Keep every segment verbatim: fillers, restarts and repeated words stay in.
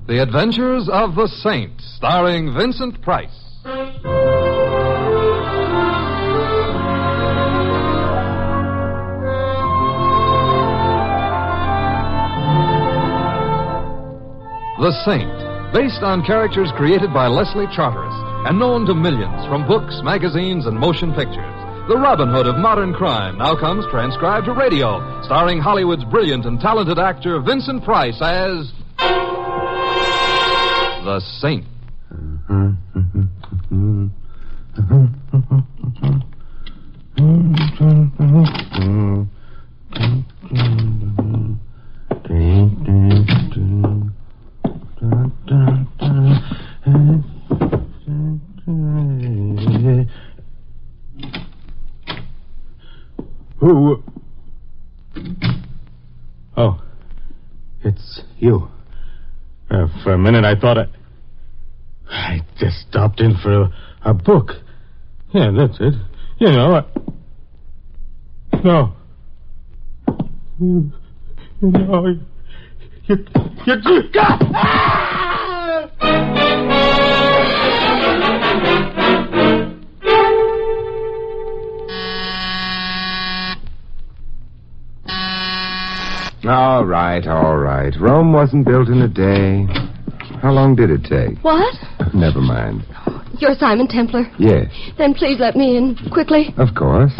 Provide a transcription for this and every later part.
The Adventures of the Saint, starring Vincent Price. The Saint, based on characters created by Leslie Charteris and known to millions from books, magazines, and motion pictures. The Robin Hood of modern crime now comes transcribed to radio, starring Hollywood's brilliant and talented actor Vincent Price as The Saint. Who? Oh, it's you. Uh, for a minute, I thought I... I just stopped in for a, a book. Yeah, that's it. You know, I... No. You, you know, you... You... you, you ah! All right, all right. Rome wasn't built in a day. How long did it take? What? Never mind. You're Simon Templar? Yes. Then please let me in, quickly. Of course.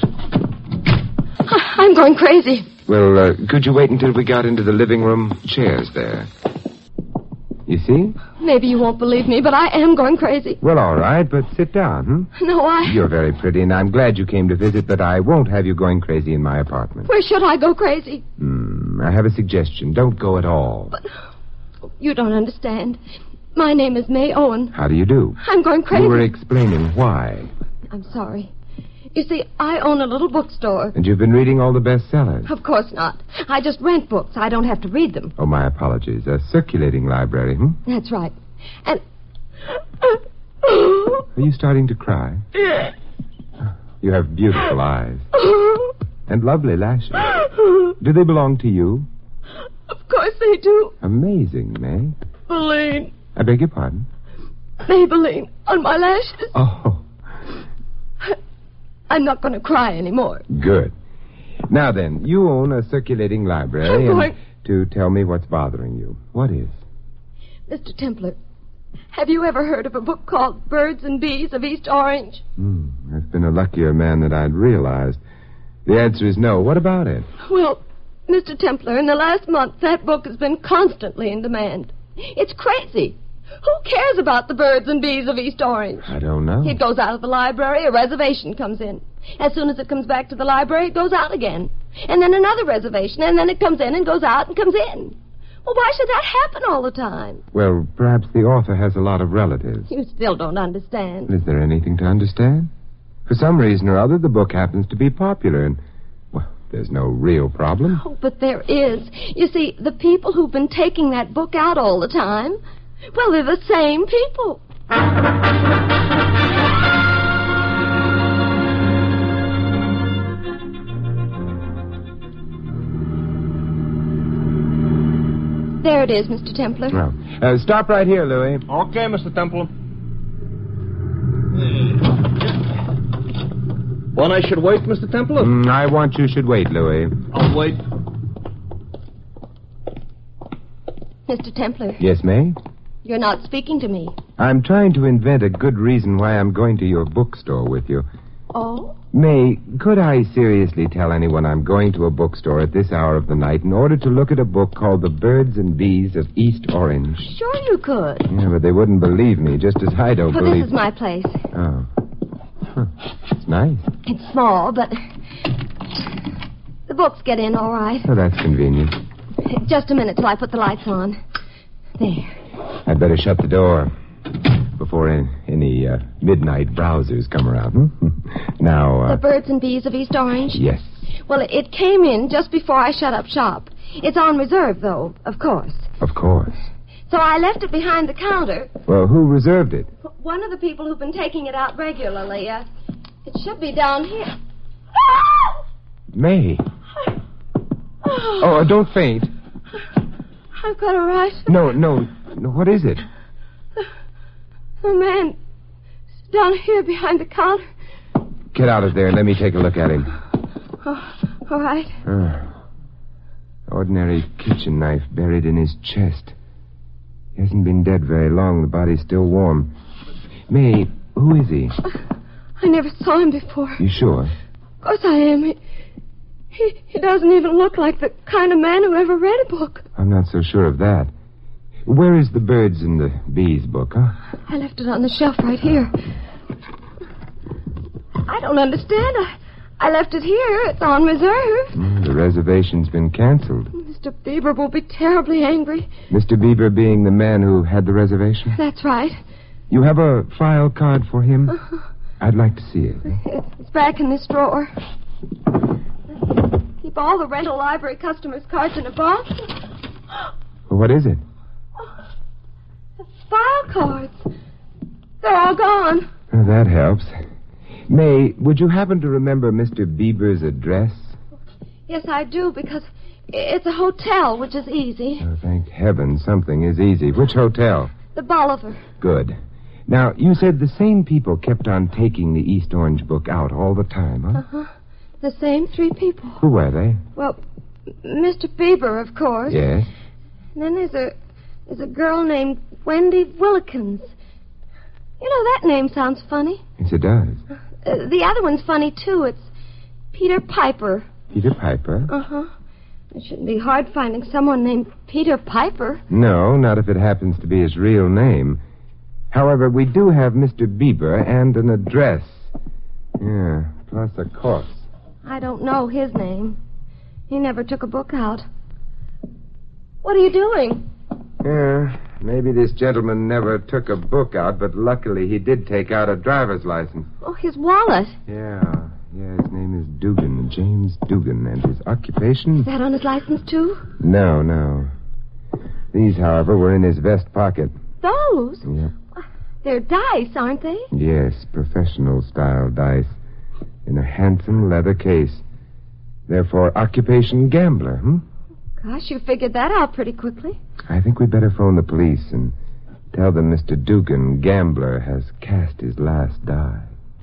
I'm going crazy. Well, uh, could you wait until we got into the living room? Chairs there. You see? Maybe you won't believe me, but I am going crazy. Well, all right, but sit down, hmm? No, I... You're very pretty, and I'm glad you came to visit, but I won't have you going crazy in my apartment. Where should I go crazy? Hmm, I have a suggestion. Don't go at all. But you don't understand. My name is May Owen. How do you do? I'm going crazy. You were explaining why. I'm sorry. You see, I own a little bookstore. And you've been reading all the bestsellers? Of course not. I just rent books. I don't have to read them. Oh, my apologies. A circulating library, hmm? That's right. And... Are you starting to cry? Yes. You have beautiful eyes. And lovely lashes. Do they belong to you? Of course they do. Amazing, May. Maybelline. I beg your pardon? Maybelline on my lashes. Oh. I'm not going to cry anymore. Good. Now then, you own a circulating library, I'm and going... to tell me what's bothering you. What is? Mister Templar, have you ever heard of a book called Birds and Bees of East Orange? Hmm, I've been a luckier man than I'd realized. The answer is no. What about it? Well, Mister Templar, in the last month, that book has been constantly in demand. It's crazy. Who cares about the birds and bees of East Orange? I don't know. It goes out of the library, a reservation comes in. As soon as it comes back to the library, it goes out again. And then another reservation, and then it comes in and goes out and comes in. Well, why should that happen all the time? Well, perhaps the author has a lot of relatives. You still don't understand. Is there anything to understand? For some reason or other, the book happens to be popular, and, well, there's no real problem. Oh, but there is. You see, the people who've been taking that book out all the time, well, they're the same people. There it is, Mister Templar. Well, uh, stop right here, Louis. Okay, Mister Temple. When I should wait, Mister Templar? Mm, I want you should wait, Louis. I'll wait. Mister Templar. Yes, May? You're not speaking to me. I'm trying to invent a good reason why I'm going to your bookstore with you. Oh? May, could I seriously tell anyone I'm going to a bookstore at this hour of the night in order to look at a book called The Birds and Bees of East Orange? Sure you could. Yeah, but they wouldn't believe me, just as I don't Well, believe... this is my place. Oh. Huh. It's nice. It's small, but the books get in all right. Oh, that's convenient. Just a minute till I put the lights on. There. I'd better shut the door before any, any uh, midnight browsers come around. Hmm? Now, uh... The Birds and Bees of East Orange? Yes. Well, it came in just before I shut up shop. It's on reserve, though, of course. Of course. So I left it behind the counter. Well, who reserved it? One of the people who've been taking it out regularly. Uh, it should be down here. May. Oh, don't faint. I've got a right. No, no, no. What is it? The, the man down here behind the counter. Get out of there and let me take a look at him. Oh, all right. Uh, ordinary kitchen knife buried in his chest. He hasn't been dead very long. The body's still warm. May, who is he? I never saw him before. You sure? Of course I am. He, he, he doesn't even look like the kind of man who ever read a book. I'm not so sure of that. Where is the Birds and the Bees book, huh? I left it on the shelf right here. I don't understand. I, I left it here. It's on reserve. Mm, the reservation's been canceled. Mister Bieber will be terribly angry. Mister Bieber being the man who had the reservation? That's right. You have a file card for him? Uh-huh. I'd like to see it. It's back in this drawer. Keep all the rental library customers' cards in a box. What is it? Oh, the file cards. They're all gone. Oh, that helps. May, would you happen to remember Mister Bieber's address? Yes, I do, because it's a hotel, which is easy. Oh, thank heaven something is easy. Which hotel? The Bolivar. Good. Now, you said the same people kept on taking the East Orange book out all the time, huh? Uh-huh. The same three people. Who were they? Well, Mister Bieber, of course. Yes. And then there's a there's a girl named Wendy Willikins. You know, that name sounds funny. Yes, it does. Uh, the other one's funny, too. It's Peter Piper. Peter Piper? Uh-huh. It shouldn't be hard finding someone named Peter Piper. No, not if it happens to be his real name. However, we do have Mister Bieber and an address. Yeah, plus a course. I don't know his name. He never took a book out. What are you doing? Yeah, maybe this gentleman never took a book out, but luckily he did take out a driver's license. Oh, his wallet. Yeah, yeah, his name is Dugan, James Dugan, and his occupation? Is that on his license, too? No, no. These, however, were in his vest pocket. Those? Yep. They're dice, aren't they? Yes, professional-style dice. In a handsome leather case. Therefore, occupation gambler, hmm? Gosh, you figured that out pretty quickly. I think we'd better phone the police and tell them Mister Dugan, gambler, has cast his last die.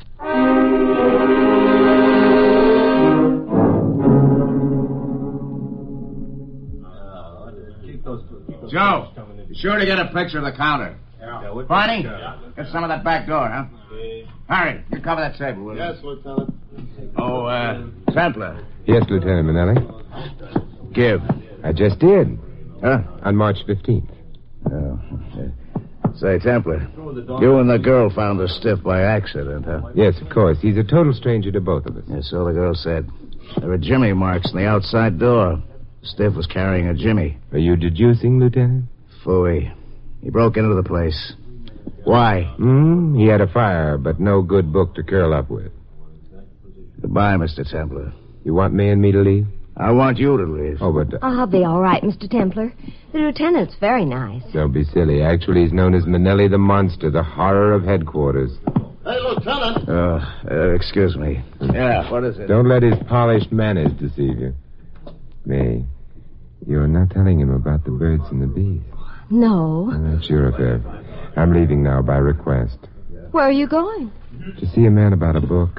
Joe, be sure to get a picture of the counter. Barney, get some of that back door, huh? Harry, you cover that table, will you? Yes, Lieutenant. Oh, uh, Sampler. Yes, Lieutenant Manelli. Give. I just did. Huh? On March fifteenth. Oh. Say, Templar, you and the girl found the stiff by accident, huh? Yes, of course. He's a total stranger to both of us. Yes, so the girl said. There were jimmy marks on the outside door. Stiff was carrying a jimmy. Are you deducing, Lieutenant? Phooey. He broke into the place. Why? Hmm, he had a fire, but no good book to curl up with. Goodbye, Mister Templar. You want me and me to leave? I want you to leave. Oh, but... Uh, I'll be all right, Mister Templar. The lieutenant's very nice. Don't be silly. Actually, he's known as Manelli the Monster, the horror of headquarters. Hey, Lieutenant. Uh, uh, excuse me. Yeah, what is it? Don't let his polished manners deceive you. May, you're not telling him about the birds and the bees. No. Well, that's your affair. I'm leaving now by request. Where are you going? To see a man about a book.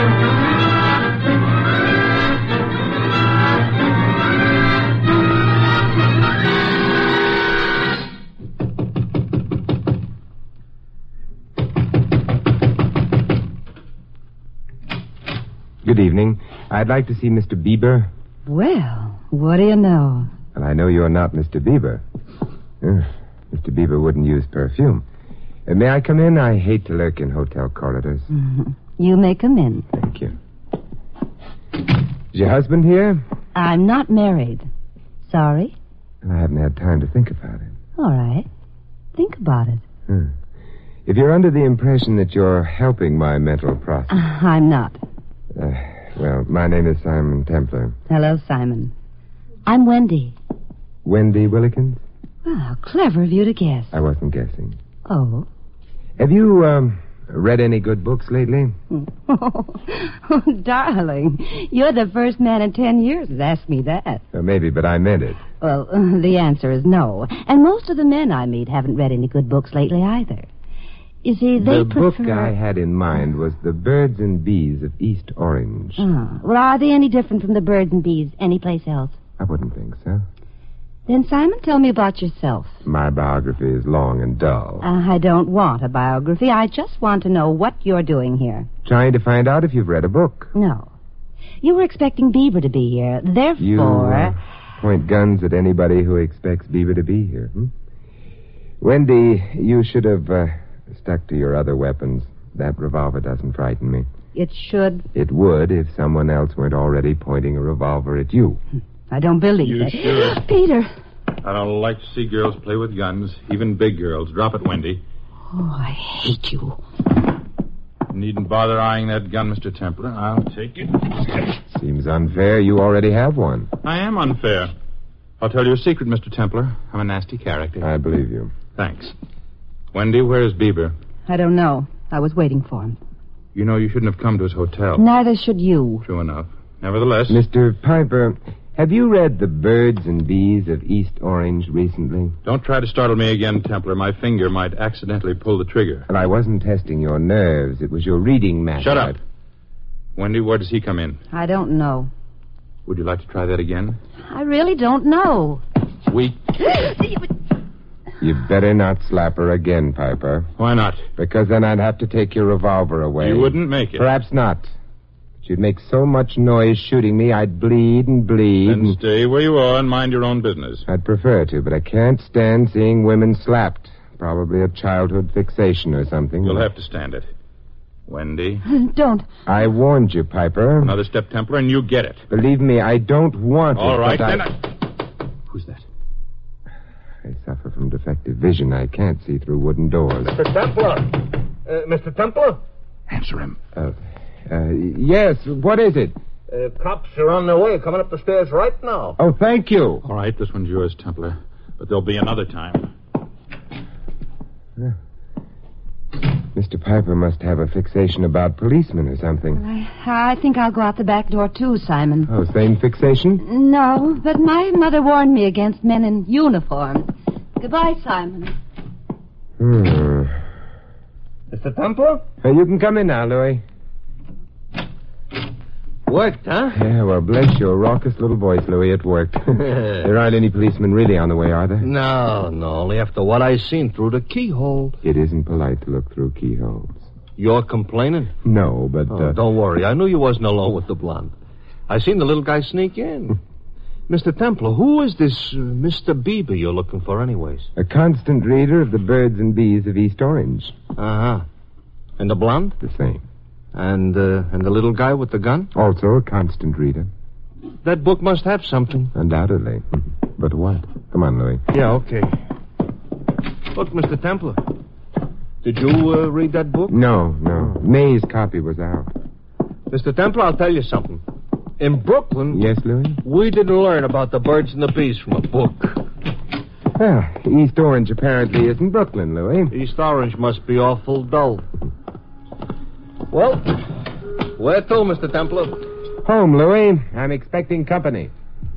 Good evening. I'd like to see Mister Bieber. Well, what do you know? And I know you're not Mister Bieber. Uh, Mister Bieber wouldn't use perfume. Uh, may I come in? I hate to lurk in hotel corridors. Mm-hmm. You may come in. Thank you. Is your husband here? I'm not married. Sorry? I haven't had time to think about it. All right. Think about it. Hmm. If you're under the impression that you're helping my mental process... Uh, I'm not. Uh, well, my name is Simon Templar. Hello, Simon. I'm Wendy. Wendy Willikins? Well, how clever of you to guess. I wasn't guessing. Oh? Have you, um, read any good books lately? Oh, darling, you're the first man in ten years that's asked me that. Uh, maybe, but I meant it. Well, uh, the answer is no. And most of the men I meet haven't read any good books lately either. You see, they the prefer... book I had in mind was The Birds and Bees of East Orange. Oh, well, are they any different from the birds and bees anyplace else? I wouldn't think so. Then, Simon, tell me about yourself. My biography is long and dull. Uh, I don't want a biography. I just want to know what you're doing here. Trying to find out if you've read a book. No. You were expecting Beaver to be here. Therefore... You uh, point guns at anybody who expects Beaver to be here. Hmm? Wendy, you should have uh, stuck to your other weapons. That revolver doesn't frighten me. It should. It would if someone else weren't already pointing a revolver at you. I don't believe You it. sure? Peter. I don't like to see girls play with guns, even big girls. Drop it, Wendy. Oh, I hate you. Needn't bother eyeing that gun, Mister Templar. I'll take it. Seems unfair. You already have one. I am unfair. I'll tell you a secret, Mister Templar. I'm a nasty character. I believe you. Thanks. Wendy, where's Bieber? I don't know. I was waiting for him. You know you shouldn't have come to his hotel. Neither should you. True enough. Nevertheless... Mister Piper, have you read The Birds and Bees of East Orange recently? Don't try to startle me again, Templar. My finger might accidentally pull the trigger. Well, I wasn't testing your nerves. It was your reading matter. Shut up. Wendy, where does he come in? I don't know. Would you like to try that again? I really don't know. Weak. You better not slap her again, Piper. Why not? Because then I'd have to take your revolver away. You wouldn't make it. Perhaps not. But you'd make so much noise shooting me, I'd bleed and bleed. Then and... stay where you are and mind your own business. I'd prefer to, but I can't stand seeing women slapped. Probably a childhood fixation or something. You'll have to stand it. Wendy. Don't. I warned you, Piper. Another step, Templar, and you get it. Believe me, I don't want it. All right, but then. I... I... Who's that? I suffer from defective vision. I can't see through wooden doors. Mister Templar. Uh, Mister Templar? Answer him. Uh, uh, yes, what is it? Uh, cops are on their way, coming up the stairs right now. Oh, thank you. All right, this one's yours, Templar. But there'll be another time. Yeah. Mister Piper must have a fixation about policemen or something. I, I think I'll go out the back door, too, Simon. Oh, same fixation? No, but my mother warned me against men in uniform. Goodbye, Simon. Hmm. Mister Templar? Uh, you can come in now, Louis. Worked, huh? Yeah, well, bless your raucous little voice, Louis. It worked. There aren't any policemen really on the way, are there? No, no, only after what I seen through the keyhole. It isn't polite to look through keyholes. You're complaining? No, but... Oh, Uh... don't worry. I knew you wasn't alone with the blonde. I seen the little guy sneak in. Mister Templar, who is this uh, Mister Bieber you're looking for anyways? A constant reader of The Birds and Bees of East Orange. Uh-huh. And the blonde? The same. And, uh, and the little guy with the gun? Also a constant reader. That book must have something. Undoubtedly. But what? Come on, Louis. Yeah, okay. Look, Mister Templar. Did you uh, read that book? No, no. May's copy was out. Mister Templar, I'll tell you something. In Brooklyn, Yes, Louis? we didn't learn about the birds and the bees from a book. Well, East Orange apparently isn't Brooklyn, Louis. East Orange must be awful dull. Well, where to, Mister Templar? Home, Louis. I'm expecting company.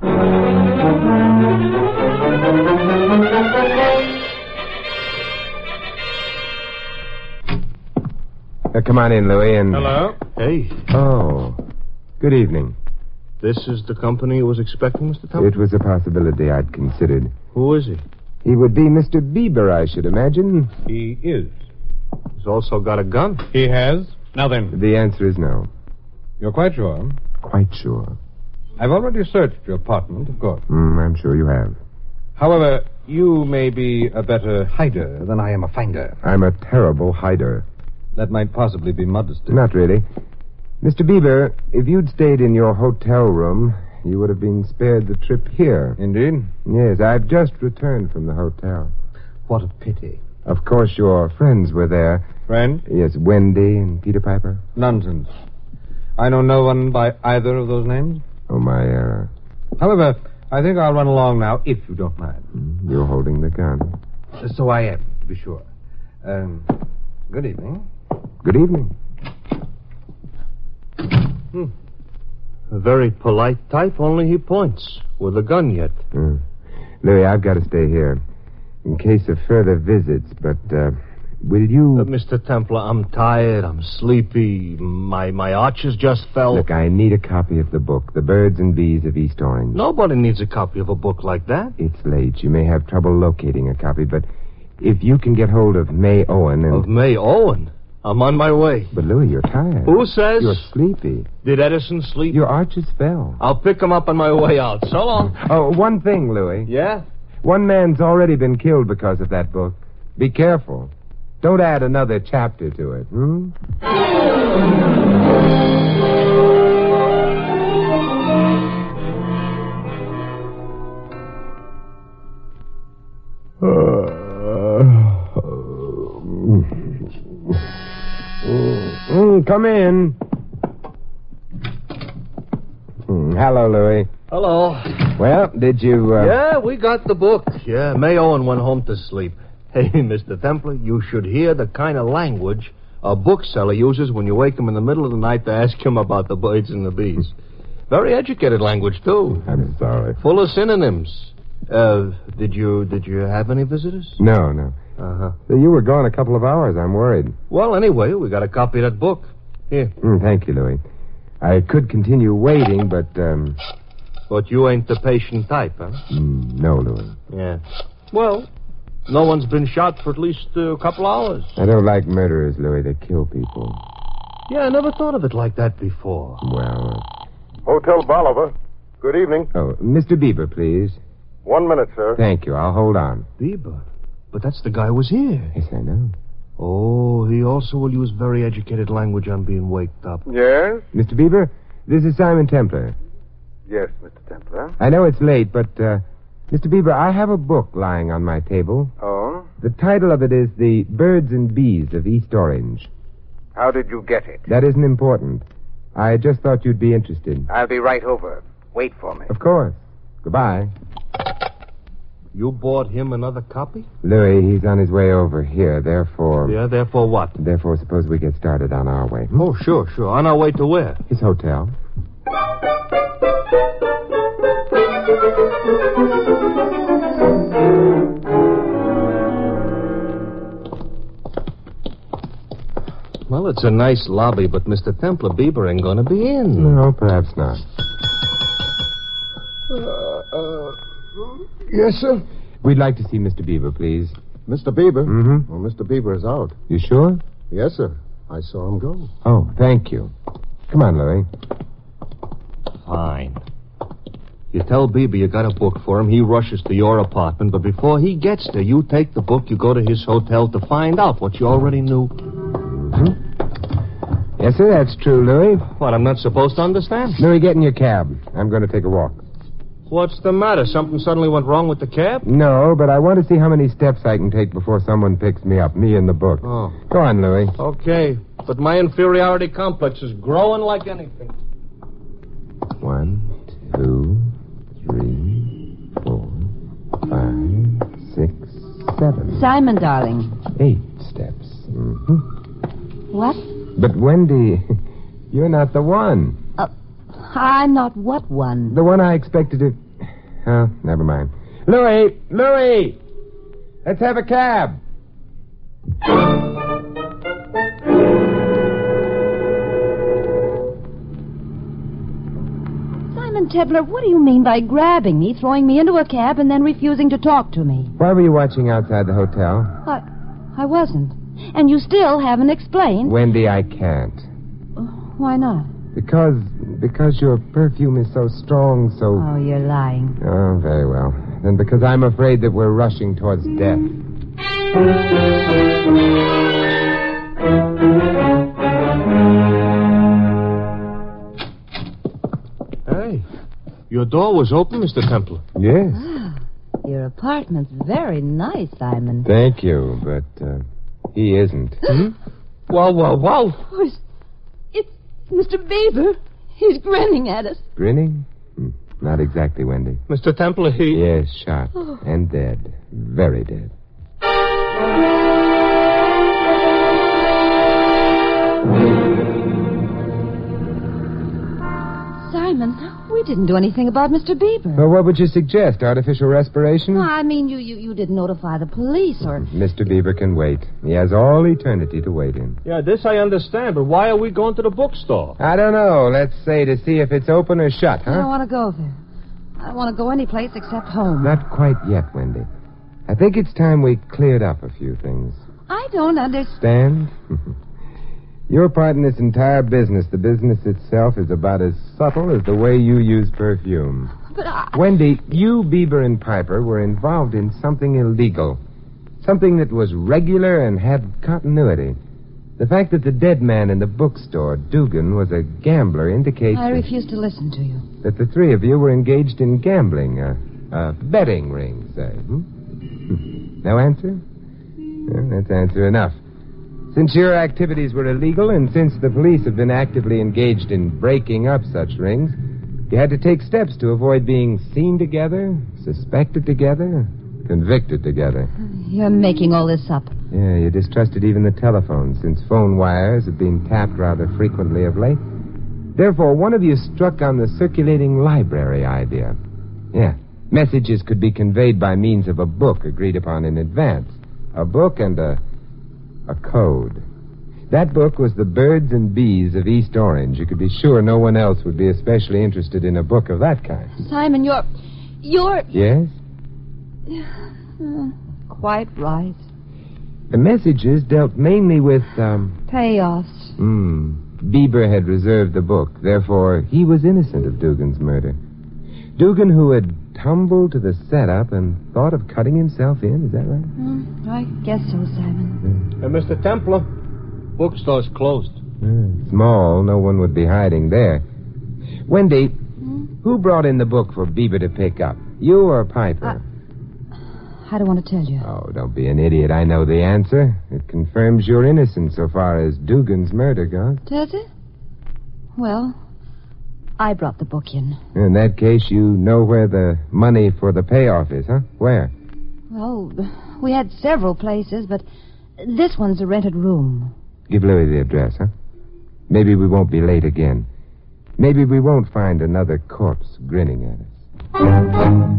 Uh, come on in, Louis, and... Hello? Hey, Oh. Good evening. this is the company you was expecting, Mister Templar? It was a possibility I'd considered. Who is he? He would be Mister Bieber, I should imagine. He is. He's also got a gun. He has? Now then, The answer is no. you're quite sure? Quite sure. I've already searched your apartment, of course. Mm, I'm sure you have. However, you may be a better hider than I am a finder. I'm a terrible hider. That might possibly be modesty. Not really. Mister Bieber, if you'd stayed in your hotel room, you would have been spared the trip here. Indeed? Yes, I've just returned from the hotel. What a pity. Of course, your friends were there. Friend? Yes, Wendy and Peter Piper. Nonsense. I know no one by either of those names. Oh, my error. However, I think I'll run along now, if you don't mind. You're holding the gun. So I am, to be sure. Um, good evening. Good evening. Hmm. A very polite type, only he points. With a gun yet. Mm. Louis, I've got to stay here. In case of further visits, but, uh, will you... Uh, Mister Templar, I'm tired, I'm sleepy, my my arches just fell. Look, I need a copy of the book, The Birds and Bees of East Orange. Nobody needs a copy of a book like that. It's late. You may have trouble locating a copy, but if you can get hold of May Owen and... Of May Owen? I'm on my way. But, Louis, you're tired. Who says? You're sleepy. Did Edison sleep? Your arches fell. I'll pick him up on my way out. So long. Oh, one thing, Louis. Yeah? One man's already been killed because of that book. Be careful. Don't add another chapter to it, hmm? Mm, come in. Mm, hello, Louis. Hello. Well, did you... Uh... Yeah, we got the book. Yeah, May Owen went home to sleep. Hey, Mister Templar, you should hear the kind of language a bookseller uses when you wake him in the middle of the night to ask him about the birds and the bees. Very educated language, too. I'm sorry. Full of synonyms. Uh, did you did you have any visitors? No, no. Uh-huh. So you were gone a couple of hours. I'm worried. Well, anyway, we got a copy of that book. Here. Mm, thank you, Louis. I could continue waiting, but, um... But you ain't the patient type, huh? Mm, no, Louis. Yeah. Well, no one's been shot for at least uh, a couple hours. I don't like murderers, Louis. They kill people. Yeah, I never thought of it like that before. Well... Uh... Hotel Bolivar. Good evening. Oh, Mister Bieber, please. One minute, sir. Thank you. I'll hold on. Bieber? But that's the guy who was here. Yes, I know. Oh, he also will use very educated language on being waked up. Yes? Mister Bieber, this is Simon Templar. Yes, Mister Templar. I know it's late, but, uh, Mister Bieber, I have a book lying on my table. Oh? The title of it is The Birds and Bees of East Orange. How did you get it? That isn't important. I just thought you'd be interested. I'll be right over. Wait for me. Of course. Goodbye. You bought him another copy? Louis, he's on his way over here, therefore... Yeah, therefore what? Therefore, suppose we get started on our way. Oh, sure, sure. On our way to where? His hotel. Well, it's a nice lobby, but Mister Templar Bieber ain't going to be in. No, perhaps not. Uh, uh, yes, sir? We'd like to see Mister Bieber, please. Mister Bieber? Mm-hmm. Well, Mister Bieber is out. You sure? Yes, sir. I saw him go. Oh, thank you. Come on, Louis. Fine. You tell Bieber you got a book for him. He rushes to your apartment, but before he gets there, you take the book, you go to his hotel to find out what you already knew. Mm-hmm. Yes, sir, that's true, Louis. What, I'm not supposed to understand? Louis, get in your cab. I'm going to take a walk. What's the matter? Something suddenly went wrong with the cab? No, but I want to see how many steps I can take before someone picks me up, me and the book. Oh. Go on, Louis. Okay, but my inferiority complex is growing like anything. One, two, three, four, five, six, seven. Simon, darling. Eight steps. Mm-hmm. What? But, Wendy, you're not the one. Uh, I'm not what one? The one I expected to... Oh, never mind. Louis! Louis! Let's have a cab. Simon Templar, what do you mean by grabbing me, throwing me into a cab, and then refusing to talk to me? Why were you watching outside the hotel? I... I wasn't. And you still haven't explained. Wendy, I can't. Why not? Because... because your perfume is so strong, so... Oh, you're lying. Oh, very well. Then because I'm afraid that we're rushing towards death. Hey, your door was open, Mister Templar. Yes. Ah, your apartment's very nice, Simon. Thank you, but uh, he isn't. Hmm? Well, well, well. Oh, it's, it's Mister Bieber. He's grinning at us. Grinning? Hmm. Not exactly, Wendy. Mister Templar, he... Yes, shot. Oh. And dead. Very dead. Simon, we didn't do anything about Mister Bieber. Well, what would you suggest? Artificial respiration? No, I mean, you, you, you didn't notify the police or... Mister Bieber can wait. He has all eternity to wait in. Yeah, this I understand, but why are we going to the bookstore? I don't know. Let's say to see if it's open or shut, huh? I don't want to go there. I don't want to go any place except home. Not quite yet, Wendy. I think it's time we cleared up a few things. I don't understand. Stand? Your part in this entire business, the business itself, is about as subtle as the way you use perfume. But I... Wendy, you, Bieber, and Piper were involved in something illegal. Something that was regular and had continuity. The fact that the dead man in the bookstore, Dugan, was a gambler indicates... I refuse to listen to you. That the three of you were engaged in gambling, a, a betting ring, say. Hmm? No answer? Well, that's answer enough. Since your activities were illegal, and since the police have been actively engaged in breaking up such rings, you had to take steps to avoid being seen together, suspected together, convicted together. You're making all this up. Yeah, you distrusted even the telephone, since phone wires have been tapped rather frequently of late. Therefore, one of you struck on the circulating library idea. Yeah, messages could be conveyed by means of a book agreed upon in advance. A book and a... a code. That book was The Birds and Bees of East Orange. You could be sure no one else would be especially interested in a book of that kind. Simon, you're... you're... Yes? Uh, quite right. The messages dealt mainly with, um... payoffs. Hmm. Bieber had reserved the book. Therefore, he was innocent of Dugan's murder. Dugan, who had tumbled to the setup and thought of cutting himself in. Is that right? Mm, I guess so, Simon. Hey, Mister Templar, bookstore's closed. Mm, small. No one would be hiding there. Wendy, Hmm? who brought in the book for Bieber to pick up? You or Piper? I don't want to tell you. Oh, don't be an idiot. I know the answer. It confirms your innocence so far as Dugan's murder goes. Does it? Well, I brought the book in. In that case, you know where the money for the payoff is, huh? Where? Well, we had several places, but this one's a rented room. Give Louis the address, huh? Maybe we won't be late again. Maybe we won't find another corpse grinning at us.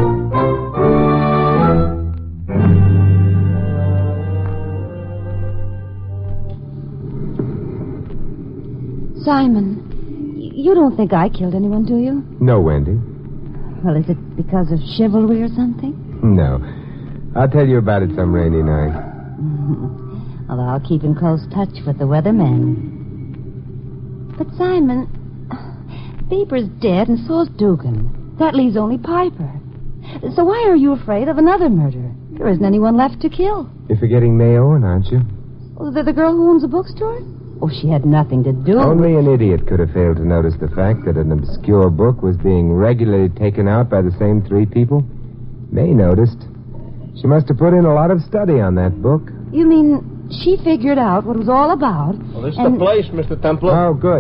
Simon, you don't think I killed anyone, do you? No, Wendy. Well, is it because of chivalry or something? No. I'll tell you about it some rainy night. Well, I'll keep in close touch with the weathermen. But, Simon, Bieber's dead and so's Dugan. That leaves only Piper. So why are you afraid of another murder? There isn't anyone left to kill. You're forgetting May Owen, aren't you? Oh, the, the girl who owns a bookstore? Oh, she had nothing to do Only with... an idiot could have failed to notice the fact that an obscure book was being regularly taken out by the same three people. May noticed. She must have put in a lot of study on that book. You mean she figured out what it was all about? Well, this is and... the place, Mister Templar. Oh, good.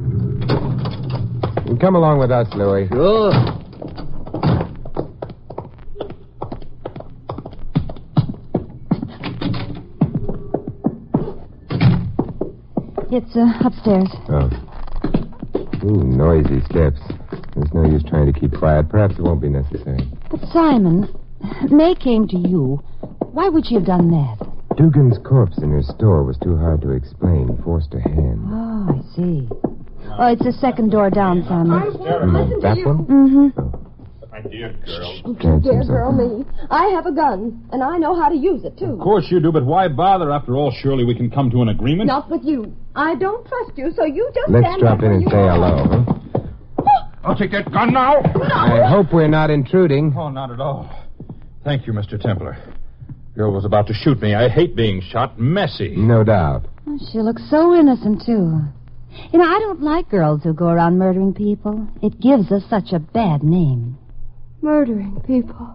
You come along with us, Louis. Sure. It's uh, upstairs. Oh. Ooh, noisy steps. There's no use trying to keep quiet. Perhaps it won't be necessary. But, Simon, May came to you. Why would she have done that? Dugan's corpse in her store was too hard to explain. Forced her hand. Oh, I see. Oh, it's the second door down, Simon. I won't listen that to you. one? Mm-hmm. Oh. My dear girl. Don't Can't you dare seem so- girl me. I have a gun, and I know how to use it, too. Of course you do, but why bother? After all, surely we can come to an agreement. Not with you. I don't trust you, so you just Let's stand drop there in and where say you are. hello, huh? I'll take that gun now. I hope we're not intruding. Oh, not at all. Thank you, Mister Templar. Girl was about to shoot me. I hate being shot. Messy. No doubt. Oh, she looks so innocent, too. You know, I don't like girls who go around murdering people. It gives us such a bad name. Murdering people.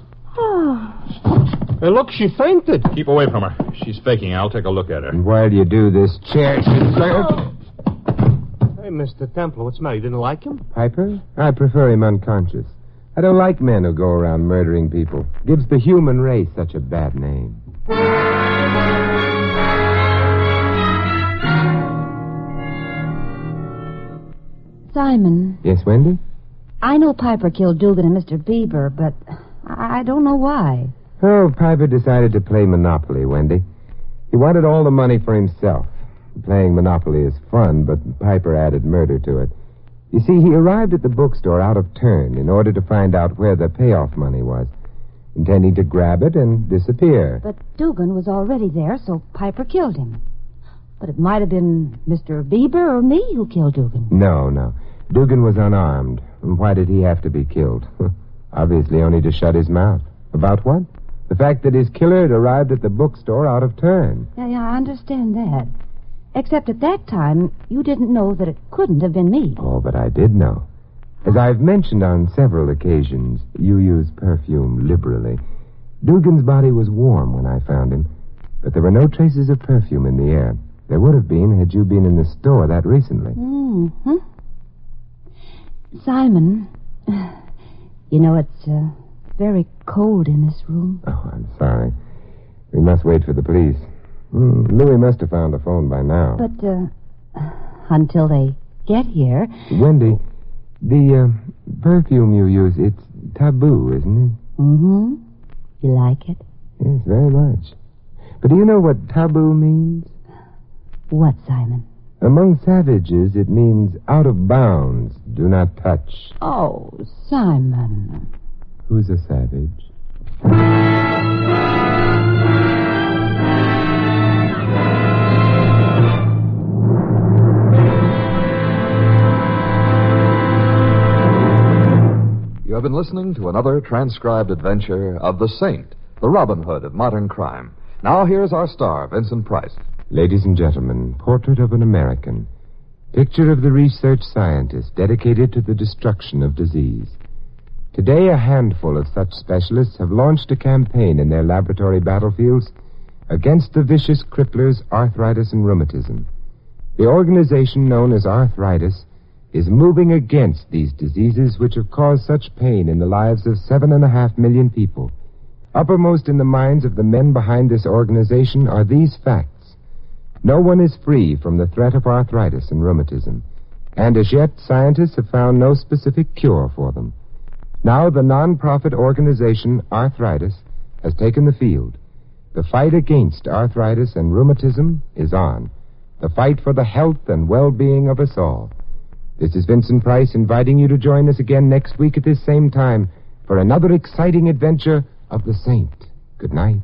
Oh. Hey, look, she fainted. Keep away from her. She's faking. I'll take a look at her. And while you do, this chair should serve. Hey, Mister Templar, what's the matter? You didn't like him? Piper? I prefer him unconscious. I don't like men who go around murdering people. Gives the human race such a bad name. Simon, Yes, Wendy? I know Piper killed Dugan and Mister Bieber, but I I don't know why. Oh, Piper decided to play Monopoly, Wendy. He wanted all the money for himself. Playing Monopoly is fun, but Piper added murder to it. You see, he arrived at the bookstore out of turn in order to find out where the payoff money was, intending to grab it and disappear. But Dugan was already there, so Piper killed him. But it might have been Mister Bieber or me who killed Dugan. No, no. Dugan was unarmed. And why did he have to be killed? Obviously only to shut his mouth. About what? The fact that his killer had arrived at the bookstore out of turn. Yeah, yeah, I understand that. Except at that time, you didn't know that it couldn't have been me. Oh, but I did know. As I've mentioned on several occasions, you use perfume liberally. Dugan's body was warm when I found him, but there were no traces of perfume in the air. There would have been had you been in the store that recently. Mm-hmm. Simon, you know, it's uh, very cold in this room. Oh, I'm sorry. We must wait for the police. Mm, Louis must have found a phone by now. But uh, until they get here... Wendy, the uh, perfume you use, it's taboo, isn't it? Mm-hmm. You like it? Yes, very much. But do you know what taboo means? What, Simon? Among savages, it means out of bounds. Do not touch. Oh, Simon. Who's a savage? You have been listening to another transcribed adventure of the Saint, the Robin Hood of modern crime. Now here's our star, Vincent Price. Ladies and gentlemen, Portrait of an American. Picture of the research scientist dedicated to the destruction of disease. Today, a handful of such specialists have launched a campaign in their laboratory battlefields against the vicious cripplers, arthritis and rheumatism. The organization known as Arthritis is moving against these diseases which have caused such pain in the lives of seven and a half million people. Uppermost in the minds of the men behind this organization are these facts. No one is free from the threat of arthritis and rheumatism, and as yet scientists have found no specific cure for them. Now the non-profit organization Arthritis has taken the field. The fight against arthritis and rheumatism is on. The fight for the health and well-being of us all. This is Vincent Price inviting you to join us again next week at this same time for another exciting adventure of the Saint. Good night.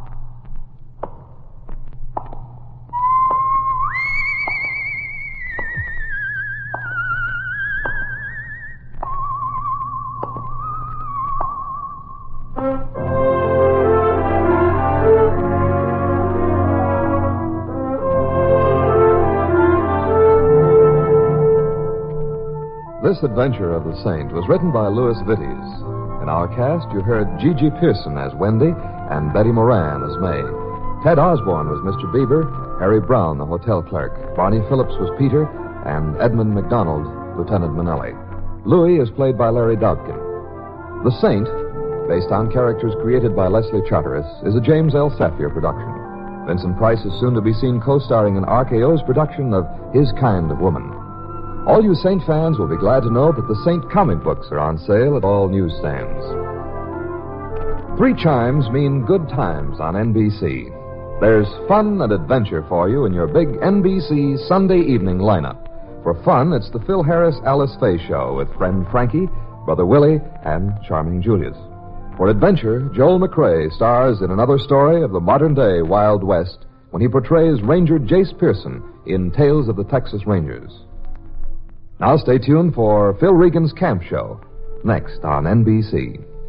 This adventure of the Saint was written by Louis Vittes. In our cast, you heard Gigi Pearson as Wendy and Betty Moran as May. Ted Osborne was Mister Bieber, Harry Brown, the hotel clerk. Barney Phillips was Peter, and Edmund McDonald, Lieutenant Manelli. Louis is played by Larry Dobkin. The Saint, based on characters created by Leslie Charteris, is a James L. Safier production. Vincent Price is soon to be seen co-starring in R K O's production of His Kind of Woman. All you Saint fans will be glad to know that the Saint comic books are on sale at all newsstands. Three chimes mean good times on N B C. There's fun and adventure for you in your big N B C Sunday evening lineup. For fun, it's the Phil Harris Alice Faye Show with friend Frankie, Brother Willie, and charming Julius. For adventure, Joel McRae stars in another story of the modern-day Wild West when he portrays Ranger Jace Pearson in Tales of the Texas Rangers. Now stay tuned for Phil Regan's Camp Show, next on N B C.